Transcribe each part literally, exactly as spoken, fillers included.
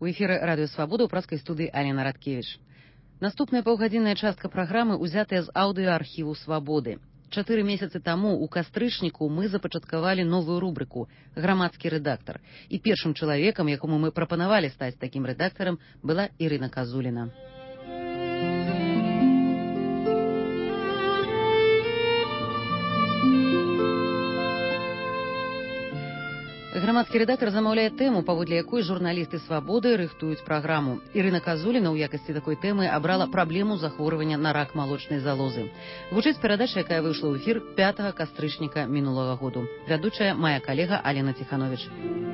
У эфіры радыё Свабода ў працкай студыі Алена Радкевіч. Наступная паўгадзінная частка праграмы ўзятая з аўдыоархіву Свабоды. Чатыры месяцы таму у кастрычніку мы запачаткавалі новую рубрыку «Грамадскі рэдактар». І першым чалавекам, якому мы прапанавалі стаць такім рэдактарам, была Ірына Казуліна. Грамадскі рэдактар замаўляе тэму, паводле якой журналісты Свабоды рыхтуюць праграму. Ірына Казуліна ў якасці такой тэмы абрала праблему захворвання на рак малочнай залозы. Гучыць перадача, якая выйшла ў эфір пятага кастрычніка мінулага году. Вядучая мая калега Алена Ціхановіч.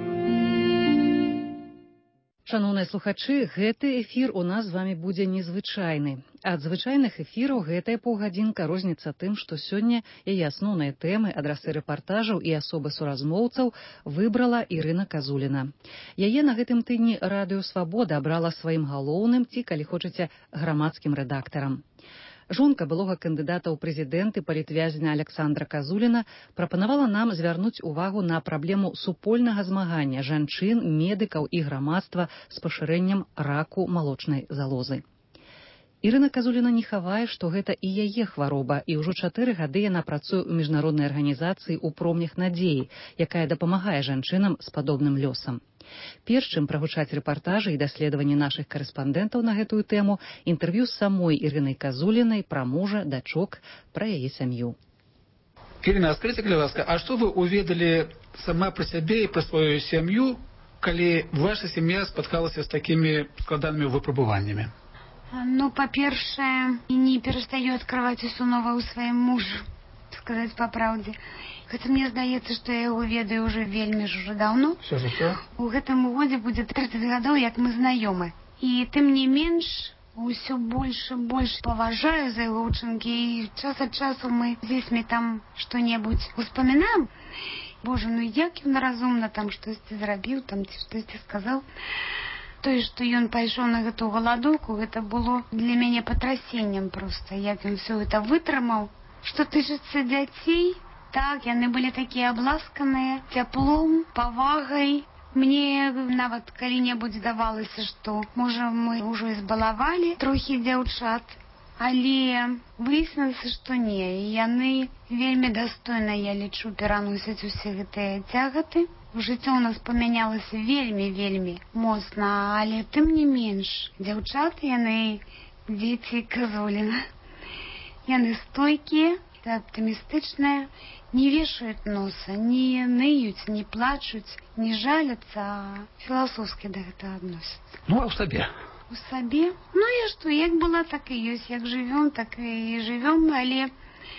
Шаноўныя слухачы, гэты эфір у нас з вамі будзе незвычайны. Ад звычайных эфіраў гэтая паўгадзінка розніцца тым, што сёння яе асноўныя тэмы, адрасы рэпартажаў і асобы суразмоўцаў выбрала Ірына Казуліна. Яе на гэтым тыдні радыё Свабода абрала сваім галоўным ці, калі хочаце, грамадскім рэдактарам. Жонка былога кандыдата ў прэзідэнты палітвязня Александра Казуліна прапанавала нам звярнуць увагу на праблему супольнага змагання жанчын, медыкаў і грамадства з пашырэннем раку малочнай залозы. Ірына Казуліна не хавае, што гэта і яе хвароба, і ўжо чатыры гады яна працуе ў міжнароднай арганізацыі ў промнях надзеі, якая дапамагае жанчынам з падобным лёсам. Перш чым прагучаць рэпартажы і даследаванні нашых карэспандэнтаў на гэтую тэму, інтэрв'ю з самой Ірынай Казулінай пра мужа, дачок, пра яе сям'ю. Ірына, скажите, калі ласка, а што вы уведалі сама пра сябе і пра сваю сям'ю, калі ваша сям'я спаткалася з такімі складанымі выпрабаваннямі? Ну, па-першае, не перастаю адкрываць усё новае ў сваім мужу, сказаць па праўдзе. Хаця мне здаецца, што я яго ведаю ўжо вельмі ж ужо даўно. Всё жыццё? У гэтым годзе будзе трыццаць гадоў, як мы знаёмы. І тым не менш, усё больш і больш паважаю за яго ўчынкі. І час ад часу мы з дзецьмі там што-небудзь успамінаем. Боже, ну як ён разумна там штосьці зрабіў, там ці штосьці сказаў. Тое, што ён пайшоў на гэту галадоўку, гэта было для мяне патрасеннем проста, як ён все гэта вытрымаў. Што тычыцца дзяцей, так, яны былі такія абласканыя цяплом, павагай. Мне нават калі-небудзь здавалася, што, можа, мы ўжо і збалавалі трохі дзяўчат, але выяснілася, што не. І яны вельмі дастойна, я лічу, пераносяць усе гэтыя цягаты. Жыццё ў нас памянялася вельмі-вельмі моцна, але тым не менш, дзяўчаты, яны дзеці Казуліна. Яны стойкія, аптымістычныя, не вешаюць носа, не ныюць, не плачуць, не жаляцца, а філасофскі да гэтага адносяцца. Ну, а ў сабе? У сабе? Ну, я што, як была, так і ёсць. Як жывём, так і жывём, але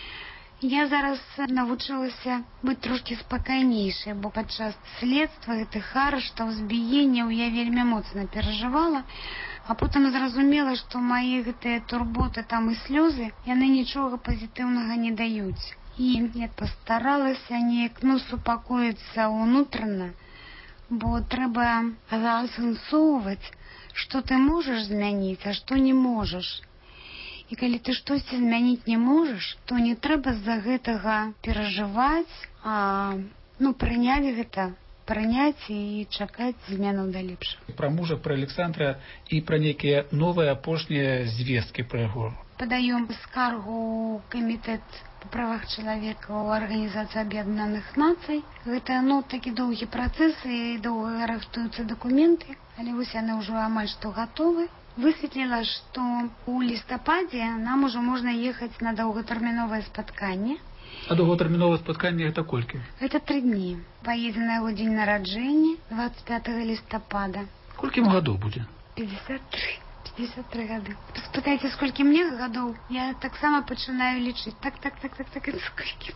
я зараз навучылася быць трошкі спакайнейшай, бо падчас следства гэтых арыштаў, збіенняў я вельмі моцна перажывала, а потым зразумела, што мае гэтыя турботы там і слёзы, яны нічога пазітыўнага не даюць. І я пастаралася неяк, ну, супакоіцца ўнутрана, бо трэба асэнсоўваць, што ты можаш змяніць, а што не можаш. І калі ты штосьці змяніць не можаш, то не трэба з-за гэтага перажываць, а, ну, прыняць гэта, прыняць і чакаць зменаў да лепшага. Пра мужа, пра Александра і пра нейкія новыя апошнія звесткі пра яго. Падаём скаргу ў камітэт па правах чалавека ў Арганізацыі Аб'яднаных Нацый. Гэта, ну, такі доўгі працэс і доўга рыхтуюцца дакументы, але вось яны ўжо амаль што гатовы. Высветліла, што ў лістападзе нам ужо можна ехаць на доўгатэрміновае спатканне. А доўгатэрміновае спатканне гэта колькі? Гэта тры дні. Паедзе на яго дзень нараджэння, двадцать пятого лістапада. Колькі ему гадоў будзе? пятьдесят три. пятьдесят три гады. Спытайце, сколькі мне гадоў? Я таксама пачынаю лічыць. Так, так, так, так, так, сколькі.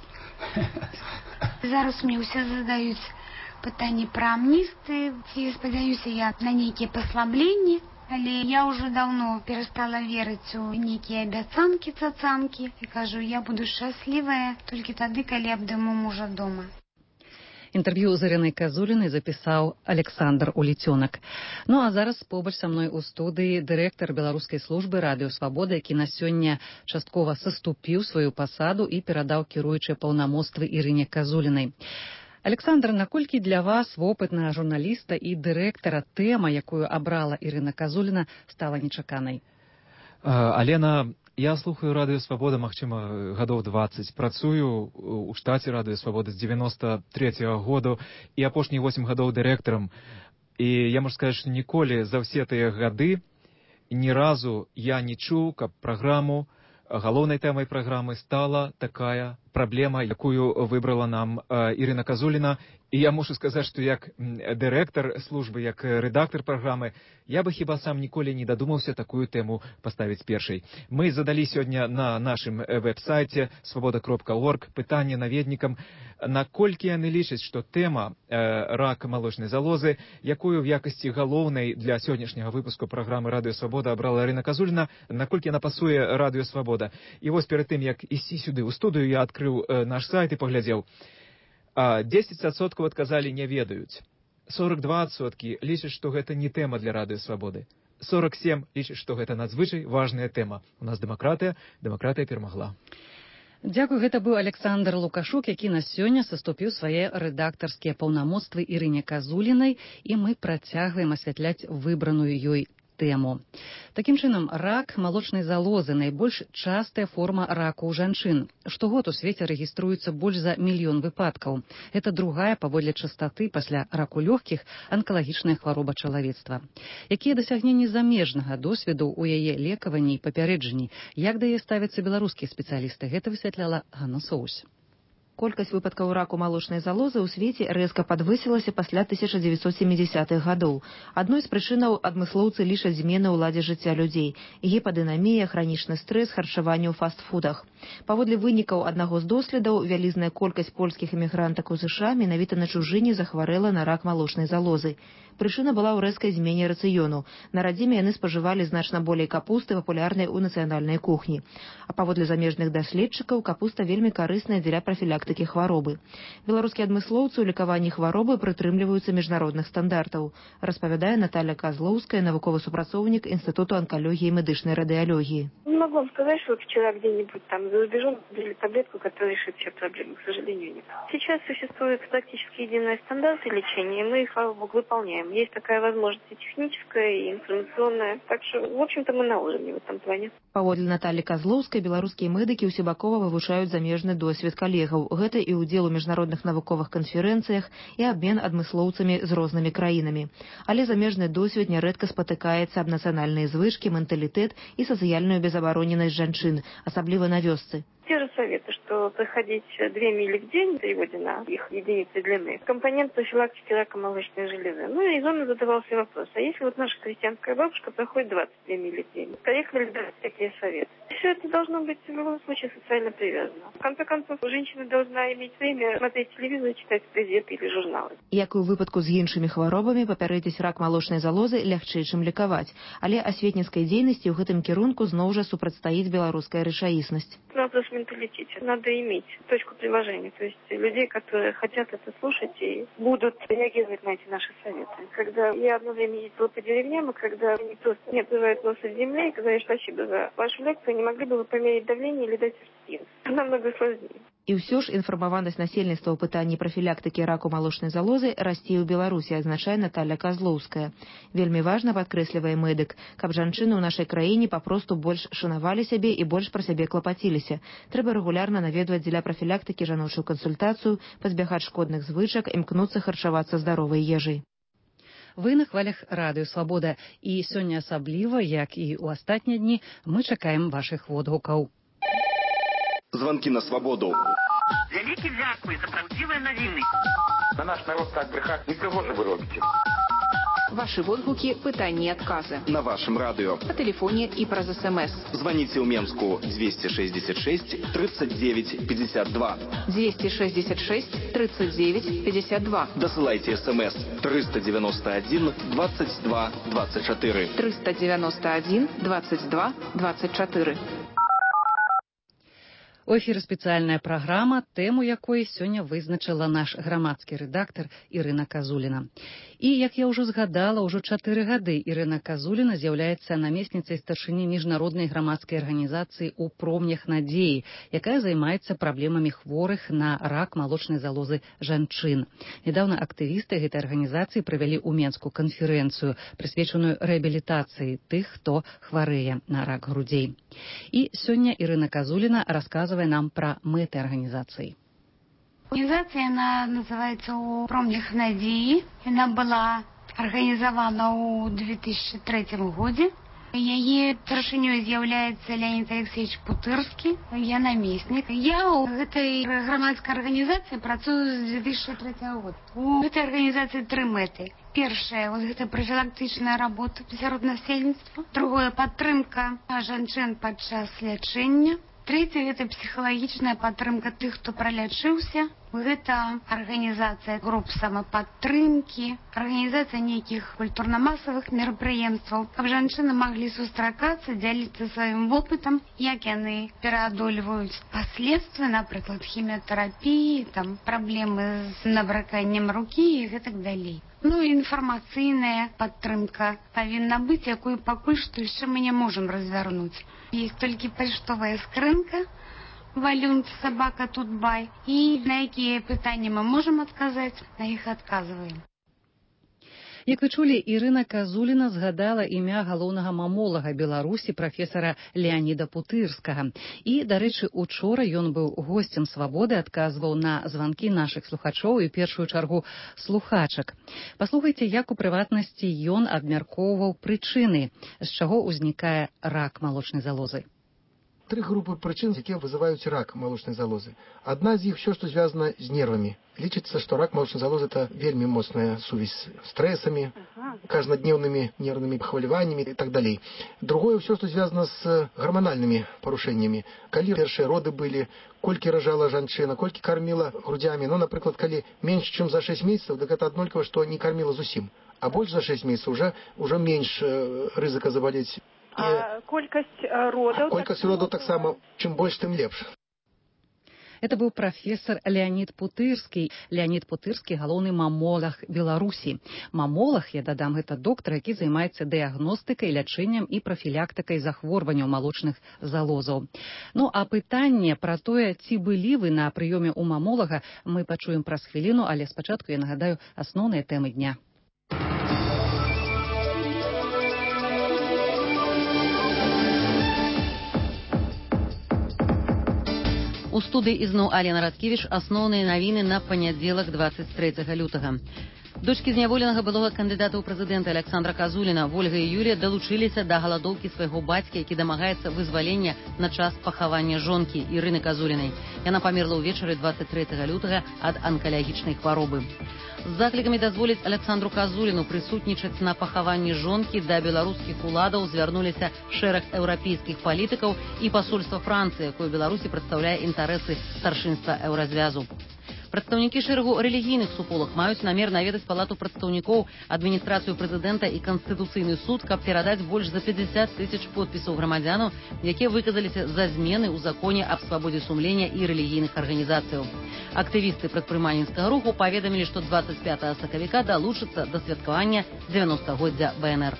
Зараз мне ўсе задаюць пытанні пра амністыі, ці спадзяюся я на нейкія паслабленні. Але я ўжо даўно перастала верыць у нейкія абяцанкі, цацанкі. І кажу, я буду шчаслівая толькі тады, калі абдыму мужа дома. Інтэрв'ю з Ірынай Казулінай запісаў Александр Уліцёнак. Ну а зараз побач са мной у студыі дырэктар беларускай службы радыё Свабода, які на сёння часткова саступіў сваю пасаду і перадаў кіруючыя паўнамоцтвы Ірыне Казулінай. Александр, наколькі для вас, вопытнага журналіста і дырэктара, тэма, якую абрала Ірына Казуліна, стала нечаканай? Алена, я слухаю радыё Свабода, магчыма, гадоў дваццаць. Працую у штаце радыё Свабода з дзевяноста трэцяга году і апошнія восем гадоў дырэктарам. І я можу сказаць, што ніколі за ўсе тыя гады ні разу я не чуў, каб праграму, галоўнай тэмай праграмы стала такая праблема, якую выбрала нам Ірына Казуліна. І я мушу сказаць, што як дырэктар службы, як рэдактар праграмы, я бы хіба сам ніколі не дадумаўся такую тэму паставіць першай. Мы задалі сёння на нашым вэб-сайце свабода кропка орг пытанне наведнікам, наколькі яны лічаць, што тэма э, рак малочнай залозы, якую в якасці галоўнай для сённяшняга выпуску праграмы «Радыё Свабода» абрала Ірына Казуліна, наколькі яна пасуе «Радыё Свабода». І вось перад тым, як ісці сюды ў студыю, я адкрыў э, наш сайт і паглядзеў. дзесяць адсоткаў адказалі не ведаюць. сорок два адсоткі лічаць, што гэта не тэма для Радыё Свабоды. сорок сем лічаць, што гэта надзвычай важная тэма. У нас дэмакратыя, дэмакратыя перамагла. Дзякую, гэта быў Александр Лукашук, які на сёння саступіў свае рэдактарскія паўнамоцтвы Ірыне Казулінай, і мы працягваем асвятляць выбраную ёй тэму. Такім чынам, рак малочнай залозы найбольш частая форма раку ў жанчын. Штогод у свеце рэгіструецца больш за мільён выпадкаў. Гэта другая паводле частоты пасля раку лёгкіх анкалагічная хвароба чалавецтва. Якія дасягненні замежнага досведу ў яе лекаванні і папярэджанні? Як да яе ставяцца беларускія спецыялісты? Гэта высвятляла Ганна Соусь. Колькасць выпадкаў раку малочнай залозы ў свеце рэзка падвысілася пасля тысяча дзевяцьсот сямідзясятых гадоў. Адной з прычынаў адмыслоўцы лічаць змены ў ладзе жыцця людзей: гіпадынамія, хранічны стрэс, харчаванне ў фастфудах. Паводле вынікаў аднаго з доследаў, вялізная колькасць польскіх эмігрантак у ЗША менавіта на чужыне захварэла на рак малочнай залозы. Прычына была ў рэзкай змене рацыёну. На радзіме яны спажывалі значна болей капусты, папулярнай у нацыянальнай кухні. А паводле замежных даследчыкаў, капуста вельмі карысная для прафілактыкі хваробы. Беларускія адмыслоўцы ў лекаванні хваробы прытрымліваюцца міжнародных стандартаў, распавядае Наталья Козловская, навуковы супрацоўнік Інстытуту онкологии и медычной радиологии. Не могу вам сказать, что вот вчера где-нибудь там за рубежом дали таблетку, которая решит все проблемы. К сожалению, нет. Сейчас существуют практически единые стандарты лечения, и мы их, слава богу, выполняем. Есть такая возможность и техническая, и информационная. Так что, в общем-то, мы на уровне в этом плане. Паводле Натальи Козловской, беларускія медыкі ўсебакова вывучаюць замежны досвед калегаў. Гэта і ўдзел у міжнародных навуковых канферэнцыях, і абмен адмыслоўцамі з рознымі краінамі. Але замежны досвед нярэдка спатыкаецца аб нацыянальныя звычкі, менталітэт і сацыяльную безабароненасць жанчын, асабліва на вёсцы. Те же советы, что проходить две мили в день в переводе на их единицы длины, компонент профилактики рака молочной железы. Ну и зона задавался вопрос, а если вот наша крестьянская бабушка проходит двадцать две мили в день, поехали ли дать такие советы? Все это должно быть в любом случае социально привязано. В конце концов, женщина должна иметь время смотреть телевизор и читать газеты или журналы. Як і ў выпадку з іншымі хваробамі, папярэдзіць рак малочнай залозы лягчэй, чым лекаваць. Але асветніцкай дзейнасці ў гэтым кірунку зноў жа супрацьстаіць беларуская рэчаіснасць. Вопрос менталитете. Надо иметь точку приложения, то есть людей, которые хотят это слушать и будут реагировать на эти наши советы. Когда я одно время ездила по деревням, и когда они просто не отрывают носа в земле, и говорят: спасибо за вашу лекцию, не могли бы вы померить давление или дать аспирин? Намного сложнее. І ўсё ж інфармаванасць насельніцтва ў пытанні прафілактыкі раку малочнай залозы расце ў Беларусі, азначае Наталья Козловская. Вельмі важна, падкрэслівае медык, каб жанчыны ў нашай краіне папросту больш шанавалі сябе і больш пра сябе клапаціліся. Трэба рэгулярна наведваць дзеля прафілактыкі жаночую кансультацыю, пазбягаць шкодных звычак, імкнуцца харчавацца здаровай ежай. Вы на хвалях Радыё Свабода, і сёння асабліва, як і ў астатнія дні, мы чакаем вашых водгукаў. Звонки на свободу. Вялікі дзякуй за правдзівыя навіны. На наш народ так брехать не пригоже вы робите. Ваши водгуки, пытания и отказы. На вашем радио. По телефоне и про СМС. Звоните в Менску двести шестьдесят шесть тридцать девять пятьдесят два. двести шестьдесят шесть тридцать девять пятьдесят два. Досылайте СМС триста девяносто один двадцать два двадцать четыре. триста девяносто один двадцать два двадцать четыре. У эфіры спецыяльная праграма, тэму якой сёння вызначыла наш грамадскі рэдактар Ірына Казуліна. І, як я ўжо згадала, ўжо чатыры гады Ірына Казуліна з'яўляецца намесніцай старшыні міжнароднай грамадскай арганізацыі «У промнях надзеі», якая займаецца праблемамі хворых на рак малочнай залозы жанчын. Нядаўна актывісты гэтай арганізацыі правялі ў Менску канферэнцыю, прысвечаную рэабілітацыі тых, хто хварэе на рак грудзей. І сёння Ірына Казуліна расказвае нам про мэты организации. Организация, она называется «У промнях надзеі». Она была организована ў две тысячи третьем году. Яе старшынёй з'яўляецца Леонид Алексеевич Путырскі. Я намеснік. Я ў гэтай грамадскай арганізацыі працую з две тысячи третьего года. У гэтай арганізацыі тры мэты. Першая, вот гэта профілактычная работа сярод насельніцтва. Другое, падтрымка жанчын падчас лячэння. Третье – это психологичная падтрымка тых, хто пралячыўся. Гэта арганізацыя груп самападтрымкі, арганізацыя нейкіх культурна-масавых мерапрыемстваў, каб жанчыны маглі сустракацца, дзяліцца сваім вопытам, як яны пераадольваюць паследствы, напрыклад, хіміятэрапіі, там праблемы з набраканнем рукі і гэтак далей. Ну і інфармацыйная падтрымка павінна быць, якую пакуль што яшчэ мы не можам развярнуць. Есть толькі паштовая скрынка, валюнт собака тут бай, і на якія пытанні мы можам адказаць, на іх адказваем. Як вы чулі, Ірына Казуліна згадала імя галоўнага мамолага Беларусі прафесара Леаніда Путырскага. І, дарэчы, учора ён быў госцем «Свабоды», адказваў на званкі нашых слухачоў і першую чаргу слухачак. Паслухайце, як у прыватнасці ён абмяркоўваў прычыны, з чаго ўзнікае рак малочнай залозы. Три группы причин, которые вызывают рак молочной залозы. Одна из них все, что связано с нервами. Лечится, что рак молочной залозы – это вельми мощная связь с стрессами, каждодневными нервными похвалеваниями и так далее. Другое все, что связано с гормональными порушениями. Коли первые роды были, кольки рожала женщина, кольки кормила грудями. Ну, например, коли меньше, чем за шесть месяцев, так это однолько, что не кормила зусим. А больше за шесть месяцев уже, уже меньше ризика заболеть. А колькость родов? Колькость родов так само, чем больше, тем лепше. Это быў прафесор Леонид Путырскі. Леонид Путырскі – галоўны мамолаг Беларусі. Мамолаг, я дадам, гэта доктар, які займаецца дыягностыкай, лячэннем і прафілактыкай захворванняў малочных залозаў. Ну, а пытанне пра тое, ці былі вы на прыёме ў мамолага, мы пачуем праз хвіліну, але спачатку я нагадаю асноўныя тэмы дня. У студыі ізноў Алена Радкевіч, асноўныя навіны на панядзелак двадцать трэцяга лютага. Дочкі зняволенага былога кандыдата ў прэзідэнты Александра Казуліна, Вольга і Юлія, далучыліся да галадоўкі свайго бацькі, які дамагаецца вызвалення на час пахавання жонкі Ірыны Казулінай. Яна памерла ўвечары двадцать трэцяга лютага ад анкалагічнай хваробы. З заклікамі дазволіць Александру Казуліну прысутнічаць на пахаванні жонкі да беларускіх уладаў звярнуліся шэраг еўрапейскіх палітыкаў і пасольства Францыі, якое ў Беларусі прадстаўляе інтарэсы старшынства еўразвязу. Прадстаўнікі шэрагу рэлігійных суполак маюць намер наведаць палату прадстаўнікоў, адміністрацыю прэзідэнта і Канстытуцыйны суд, каб перадаць больш за пятьдесят тысяч подпісаў грамадзянаў, якія выказаліся за змены ў законе аб свабодзе сумлення і рэлігійных арганізацыяў. Актывісты прадпрымальніцкага руху паведамілі, што двадцать пятага сакавіка далучацца да святкавання дзевяностагоддзя бэ эн эр.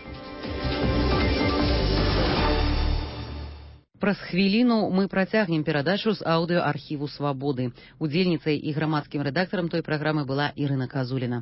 Праз хвіліну мы працягнем перадачу з аўдыоархіву «Свабоды». Удзельніцай і грамадскім рэдактарам той праграмы была Ірына Казуліна.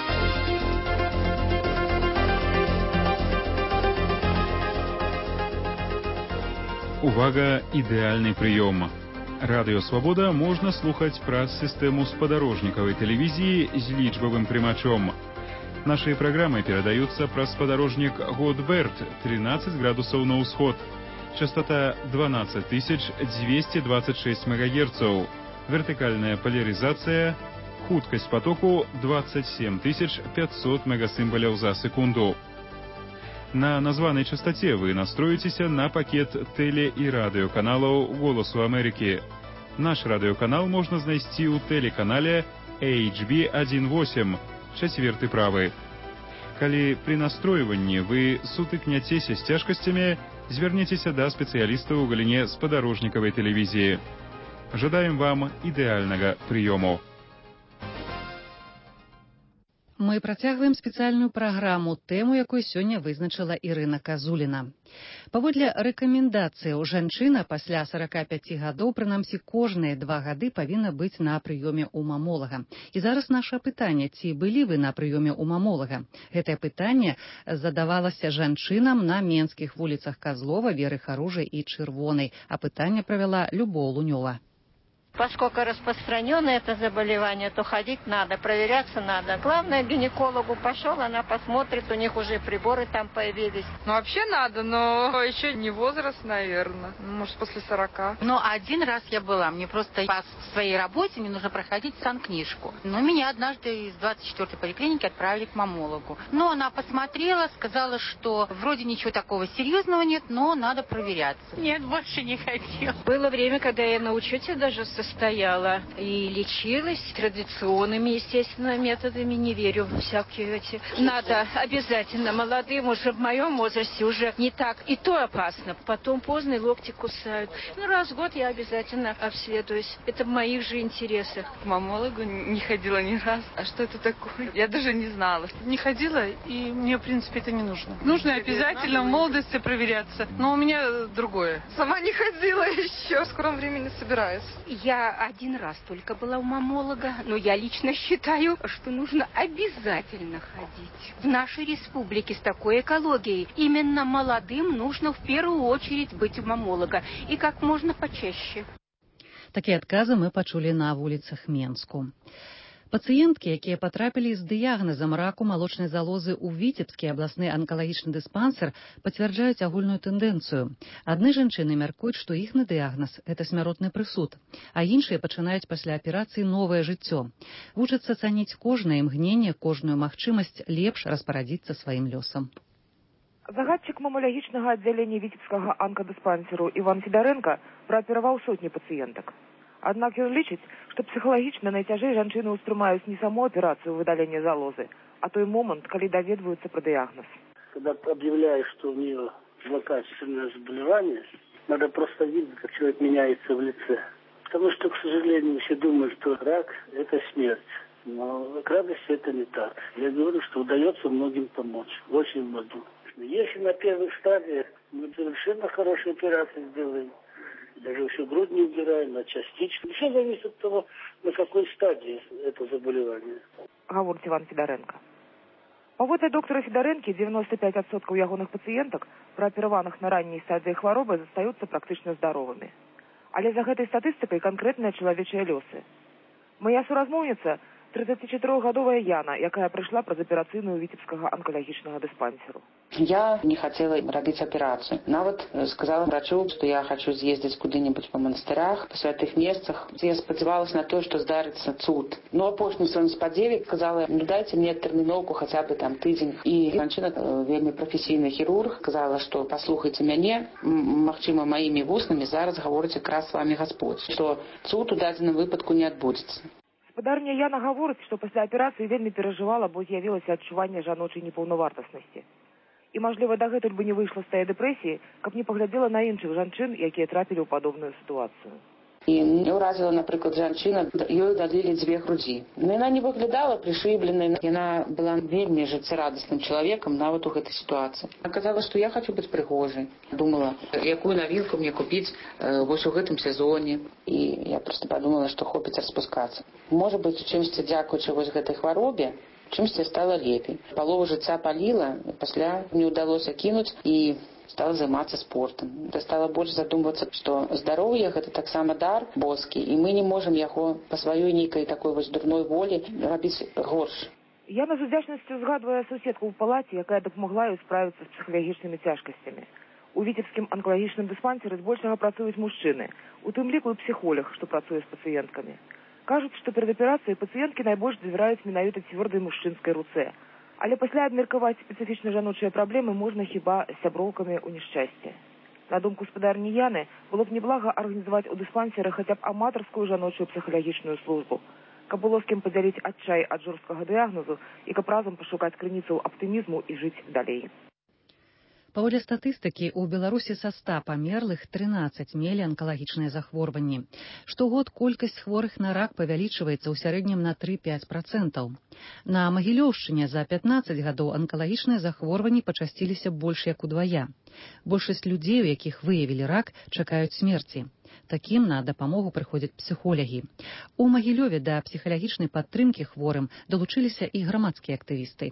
Увага, ідэальны прыём. Радыё «Свабода» можна слухаць праз сістэму спадарожнікавай тэлевізіі з лічбавым прымачом. Нашыя праграмы перадаюцца праз спадарожнік Годберт, тринадцать градусаў на ўсход. Частота двенадцать тысяч двести двадцать шесть мегагерцаў. Вертикальная поляризация. Хуткость потоку двадцать семь тысяч пятьсот мегасимволяў за секунду. На названной частоте вы настроитеся на пакет теле- и радиоканалаў «Голосу Америки». Наш радиоканал можно знайсці ў телеканале эйч би один восемь, чацверты правы. Калі при настройванні вы сутыкняцеся з цяжкасцямі, звярніцеся да спецыялістаў у галіне спадарожнікавай тэлевізіі. Жадаем вам ідэальнага прыёму. Мы працягваем спецыяльную праграму, тэму якой сёння вызначыла Ірына Казуліна. Паводле рэкамендацыяў, жанчына пасля сарака пяці гадоў, прынамсі кожныя два гады павінна быць на прыёме ў мамолага. І зараз наша пытанне, ці былі вы на прыёме ў мамолага? Гэтае пытанне задавалася жанчынам на менскіх вуліцах Казлова, Веры Харужай і Чырвонай, а пытанне правяла Любоў Лунёва. Поскольку распространенное это заболевание, то ходить надо, проверяться надо. Главное, к гинекологу пошел, она посмотрит, у них уже приборы там появились. Ну, вообще надо, но еще не возраст, наверное. Может, после сорока. Но один раз я была, мне просто по своей работе мне нужно проходить санкнижку. Но меня однажды из двадцать четвёртой поликлиники отправили к мамологу. Но она посмотрела, сказала, что вроде ничего такого серьезного нет, но надо проверяться. Нет, больше не хотела. Было время, когда я на учете даже состояла и лечилась традиционными, естественно, методами, не верю в всякие эти. Надо обязательно молодым, уже в моем возрасте уже не так, и то опасно. Потом поздно локти кусают. Ну, раз в год я обязательно обследуюсь. Это в моих же интересах. К мамологу не ходила ни раз. А что это такое? Я даже не знала. Не ходила, и мне, в принципе, это не нужно. Нужно обязательно в молодости проверяться. Но у меня другое. Сама не ходила еще. В скором времени собираюсь. Я один раз только была у мамолога, но я лично считаю, что нужно обязательно ходить. В нашей республике с такой экологией именно молодым нужно в первую очередь быть у мамолога и как можно почаще. Такія адказы мы пачулі на вуліцах Менску. Пацыенткі, якія патрапілі з дыягназам раку малочнай залозы ў Віцебскі абласны анкалагічны дыспансер, пацвярджаюць агульную тэндэнцыю. Адны жанчыны мяркуюць, што іхны дыягназ – гэта смяротны прысуд, а іншыя пачынаюць пасля аперацыі новае жыццё. Вучацца цаніць кожнае імгненне, кожную магчымасць лепш распарадзіцца сваім лёсам. Загадчык мамалагічнага аддзялення Віцебскага анкадыспансеру Іван Федарэнка праапераваў сотні пацыентак. Аднак ён лічыць, што псіхалагічна найцяжэй жанчыны ўспрымаюць не саму аперацыю выдалення залозы, а той момент, калі даведваюцца пра дыягназ. Когда объявляешь, что у нее злокачественное заболевание, надо просто видеть, как человек меняется в лице. Потому что, к сожалению, все думают, что рак – это смерть. Но к радости это не так. Я говорю, что удается многим помочь. Очень многим. Если на первых стадиях мы совершенно хорошие операции сделаем, даже всю грудь не убираем, а частично. Все зависит от того, на какой стадии это заболевание. Гаворыць Іван Федарэнка. Паводле доктара Федарэнкі, девяносто пять процентов ягоных пацыентак, праапераваных на ранняй стадыі хваробы, застаюцца практычна здаровымі. Але за гэтай статыстыкай канкрэтныя чалавечыя лёсы. Моя суразмоўніца – тридцатичетырохгадовая Яна, якая пришла праз аперацыйную Віцебскага анкалагічнага дыспансеру. Я не хотела робить операцию. Нават сказала врачу, что я хочу съездить куда-нибудь по монастырях, по святых местах. Я сподевалась на то, что здарится цуд. Но апошнім своим спадзеве сказала, ну дайте мне тэрміноўку хотя бы там тыдзень. И жанчына, вельмі профессийный хирург, сказала, что послухайте мяне, магчыма, моими вуснамі зараз гаворыць якраз с вами Господь, что цуд у дадзеным выпадку не адбудзецца. Гаспадарня Яна гаворыць, што пасля аперацыі вельмі перажывала, бо з'явілася адчуванне жаночай непаўнавартаснасці. І, мажліва, дагэтуль бы не выйшла з тае дэпрэсіі, каб не паглядзела на іншых жанчын, якія трапілі ў падобную сітуацыю. І мне ўразіла, напрыклад, жанчына, ёй дадзілі дзве грудзі. Но яна не выглядала прышыбленай, яна была вельмі жыццярадасным чалавекам нават у гэтай сітуацыі. Аказала, што я хочу быць прыгожай. Думала, якую навінку мне купіць э, вось у гэтым сезоне. І я просто подумала, што хопіць распускацца. Можа быць, у чымсьці дзякуючы вось гэтай хваробе, чымсьці стала лепей. Палову жыцця паліла, пасля не ўдалося кінуць і стала займацца спортом. Я стала больш задумвацца, што здароўе гэта таксама дар боскі, і мы не можам яго па сваёй нейкай такой вось дурной волі рабіць горш. Яна з удзячнасцю згадвае суседку ў палаце, якая дапамагла ёй справіцца з псіхалагічнымі цяжкасцямі. У Віцебскім анкалагічным дыспансеры збольшага працуюць мужчыны, у тым ліку і псіхолог, што працуе з пацыенткамі. Кажуць, што перад аперацыяй пацыенткі найбольш давяраюць менавіта цвёрдай мужчынскай руцэ. Але пасля абмеркаваць спецыфічна жаночыя праблемы можна хіба з сяброўкамі ў няшчасце. На думку гаспадарні Яны, было б неблага арганізаваць у дыспансеры хаця б аматарскую жаночую псіхалагічную службу, каб было з кім падзяліць адчай ад жорсткага дыягназу і каб разам пашукаць крыніцаў аптымізму і жыць далей. Паводле статыстыкі, у Беларусі са ста памерлых трынаццаць мелі анкалагічныя захворванні. Штогод колькасць хворых на рак павялічваецца ў сярэднім на тры-пяць працэнтаў. На Магілёўшчыне за пятнаццаць гадоў анкалагічныя захворванні пачасціліся больш як удвая. Большасць людзей, у якіх выявілі рак, чакаюць смерці. Такім на дапамогу прыходзяць псіхолагі. У Магілёве да псіхалагічнай падтрымкі хворым далучыліся і грамадскія актывісты.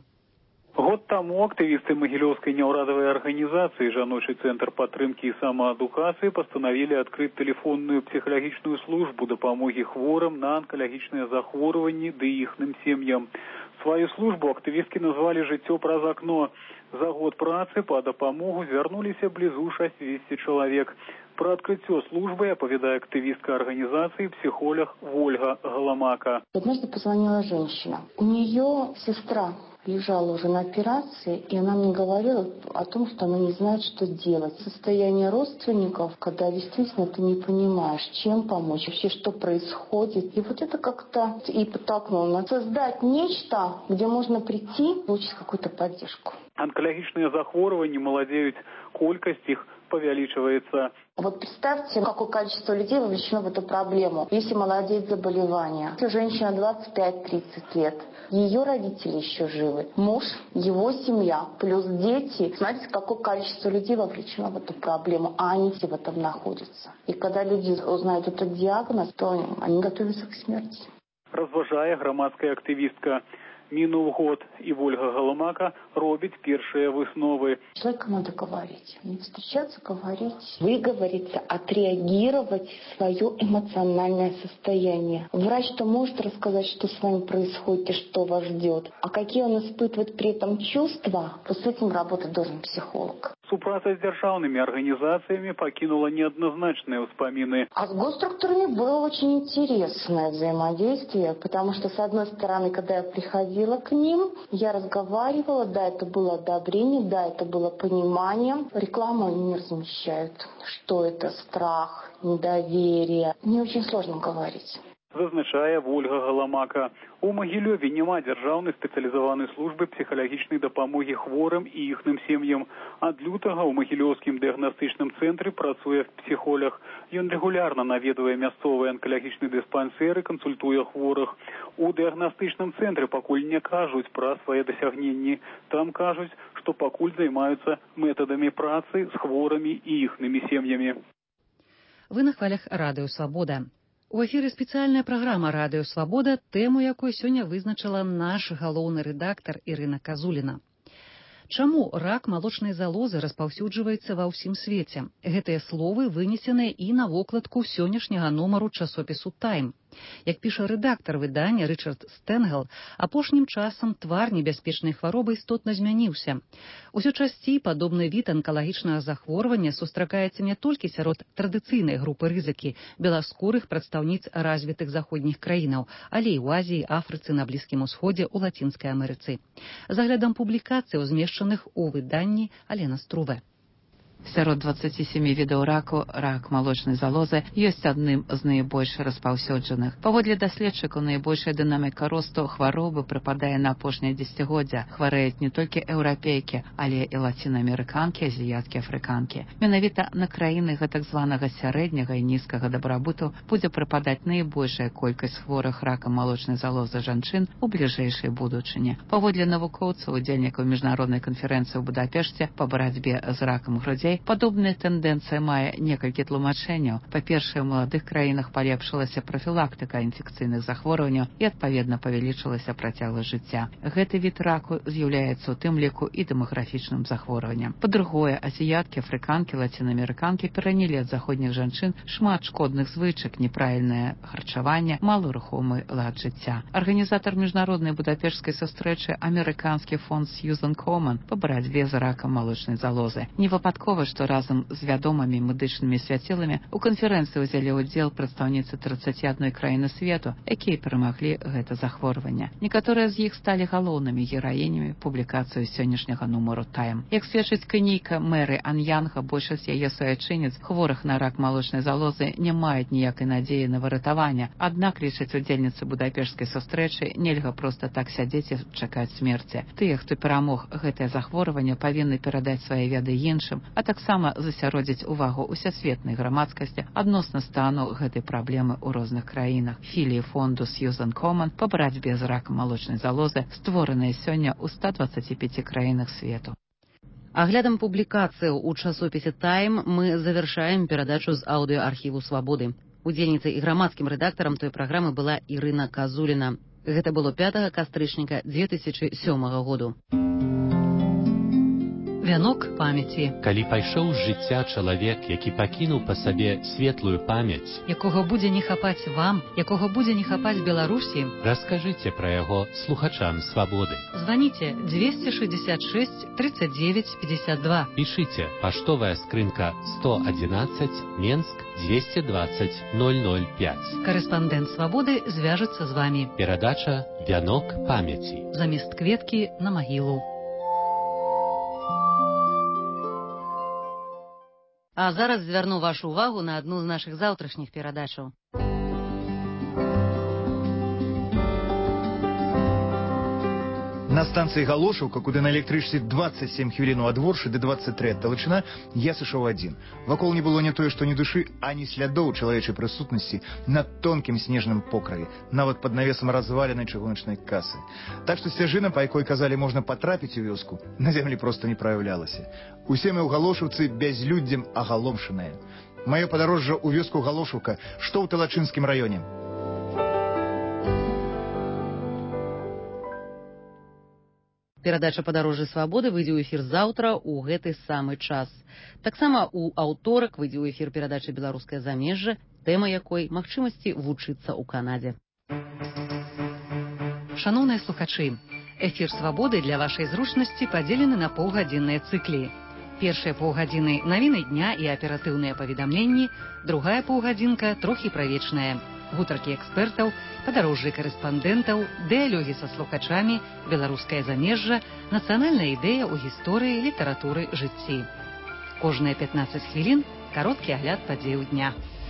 Год таму актывісты Магілёўскай няўрадавай арганізацыі «Жаночий центр падтрымкі і самаадукацыі» пастанавілі адкрыць тэлефонную псіхалагічную службу дапамогі хворым на анкалагічныя захворванні ды іхным сем'ям. Сваю службу актывісткі назвалі «Жыццё праз акно». За год працы па дапамогу звярнуліся блізу шасцьдзесят чалавек. Про открытие службы оповедает активистка организации психолог Ольга Галамака. Однажды позвонила женщина. У нее сестра лежала уже на операции, и она мне говорила о том, что она не знает, что делать. Состояние родственников, когда действительно ты не понимаешь, чем помочь, вообще что происходит. И вот это как-то и подтолкнуло нас создать нечто, где можно прийти, получить какую-то поддержку. Онкологичные захворювания молодеют, колькость их повеличивается. Вот представьте, какое количество людей вовлечено в эту проблему. Если молодеет заболевание, если женщина двадцать пять тридцать лет, ее родители еще живы, муж, его семья, плюс дети. Смотрите, какое количество людей вовлечено в эту проблему, а они все в этом находятся. И когда люди узнают этот диагноз, то они готовятся к смерти. Разважая громадская активистка. Минул год, и Ольга Галамака робить першие высновы. Человеку надо говорить, не встречаться, говорить, выговориться, отреагировать свое эмоциональное состояние. Врач-то может рассказать, что с вами происходит и что вас ждет. А какие он испытывает при этом чувства, то с этим работать должен психолог. Супраца с державными организациями покинула неоднозначные вспомины. А с госструктурами было очень интересное взаимодействие, потому что, с одной стороны, когда я приходила к ним, я разговаривала, да, это было одобрение, да, это было понимание. Рекламу они не размещают. Что это? Страх, недоверие. Мне очень сложно говорить. Зазначае Ольга Галамака. У Магілёве няма дзяржаўнай спецыялізаванай службы псіхалагічнай дапамогі хворым і іхным сем'ям. Ад лютага ў Магілёўскім дыягнастычным цэнтры працуе псіхолог. Ён рэгулярна наведвае мясцовыя анкалагічныя дыспансеры, кансультуе хворых. У дыягнастычным цэнтры пакуль не кажуць пра свае дасягненні. Там кажуць, што пакуль займаюцца метадамі працы з хворымі і іхнымі сем'ямі. Вы на хвалях Радыё Свабода. У эфіры спецыяльная праграма «Радыё Свабода», тэму якой сёння вызначыла наш галоўны рэдактар Ірына Казуліна. Чаму рак малочнай залозы распаўсюджваецца ва ўсім свеце? Гэтыя словы вынесеныя і на вокладку сённяшняга нумару часопісу «Тайм». Як піша рэдактар выдання Рычард Стэнгл, апошнім часам твар небяспечнай хваробы істотна змяніўся. Усё часцей падобны від анкалагічнага захворвання сустракаецца не толькі сярод традыцыйнай групы рызыкі беласкурых прадстаўніц развітых заходніх краінаў, але і ў Азіі, Афрыцы, на Блізкім Усходзе, у Лацінскай Амерыцы. З аглядам публікацый, змешчаных у выданні Алена Струве. Сярод дваццаці сямі відаў раку рак малочнай залозы ёсць адным з найбольш распаўсюджаных. Паводле даследчыкаў, найбольшая дынаміка росту хваробы прыпадае на апошняе дзесяцігоддзя. Хварэюць не толькі еўрапейкі, але і лацінаамерыканкі, азіяткі, афрыканкі. Менавіта на краіны гэтак званага сярэдняга і нізкага дабрабыту будзе прыпадаць найбольшая колькасць хворых ракам малочнай залозы жанчын у бліжэйшай будучыні. Паводле навукоўцаў, удзельнікаў міжнароднай канферэнцыі ў Будапешце па барацьбе з ракам грудзей, падобная тэндэнцыя мае некалькі тлумачэнняў. Па-першае, у маладых краінах палепшылася прафілактыка інфекцыйных захворванняў і, адпаведна, павялічылася працягласць жыцця. Гэты від раку з'яўляецца ў тым ліку і дэмаграфічным захворваннем. Па-другое, азіяткі, афрыканкі, лацінаамерыканкі перанялі ад заходніх жанчын шмат шкодных звычак, неправільнае харчаванне, маларухомы лад жыцця. Арганізатар міжнароднай будапешскай сустрэчы амерыканскі фонд Сьюзан Коман па барацьбе з ракам малочнай залозы не выпадкова Цікава, што разам з вядомымі медычнымі свяцеламі у канферэнцыі ўзялі ўдзел прадстаўніцы трыццаці адной краіны свету, якія перамаглі гэта захворванне. Некаторыя з іх сталі галоўнымі гераінямі публікацыі сённяшняга нумару Time. Як сведчыць кніга Мэры Аньянга, большасць яе суайчынніц, хворых на рак малочнай залозы, не маюць ніякай надзеі на выратаванне. Аднак, лічаць удзельніцы будапешцкай сустрэчы, нельга проста так сядзець і чакаць смерці. Тыя, хто перамог гэтае захворванне, павінны перадаць свае веды іншым, а таксама засяродзіць увагу усесветнай грамадскасці адносна стану гэтай праблемы ў розных краінах. Філіі фонду Сьюзан Коман па барацьбе з ракам малочнай залозы, створаныя сёння ў ста дваццаці пяці краінах свету. Аглядам публікацыяў у часопісе Time мы завяршаем перадачу з аўдыоархіву Свабоды. Удзельніцай і грамадскім рэдактарам той праграмы была Ірына Казуліна. Гэта было пятага кастрычніка дзве тысячы сёмага году. Вянок памяці. Калі пайшоў з жыцця чалавек, які пакінуў па сабе светлую памяць, якога будзе не хапаць вам, якога будзе не хапаць Беларусі, раскажыце пра яго слухачам Свабоды. Званіце двести шестьдесят шесть тридцать девять пятьдесят два. Пішыце паштовая скрынка сто одиннадцать, Менск двести двадцать ноль ноль пять. Карэспандэнт Свабоды звяжацца з вамі. Перадача «Вянок памяці». Замест кветкі на магілу. А зараз звярну вашу увагу на адну з нашых заўтрашніх перадачаў. На станцыі Галошаўка, куды на электрычцы двадцать семь хвілінаў ад Воршы ды двадцать три ад Талачына, я сышоў адзін. Вакол не было не тое, што ні душы, ані слядоў чалавечай прысутнасці на тонкім снежным покраве, нават пад навесам разваленай чыгуначнай касы. Так што сцяжына, па якой казалі можна патрапіць у вёску, на зямлі проста не праяўлялася. Усе мы ў Галошаўцы бязлюддзем агаломшаныя. Маё падарожжа ў вёску Галошаўка, што ў Талачынскім раёне. Перадача «Падарожжы Свабоды» выйдзе ў эфір заўтра ў гэты самы час. Таксама ў аўторак выйдзе ў эфір перадача «Беларускае замежжа», тэма якой магчымасці вучыцца ў Канадзе. Шаноўныя слухачы, эфір «Свабоды» для вашай зручнасці падзелены на паўгадзінныя цыклі. Першыя паўгадзіны навіны дня і аператыўныя паведамленні, другая паўгадзінка трохі правечная. Гутаркі экспертаў, падарожжы карэспандэнтаў, дыялогі са слухачамі, беларускае замежжа, нацыянальная ідэя ў гісторыі, літаратуры, жыцці. Кожныя пятнаццаць хвілін кароткі агляд падзеяў дня.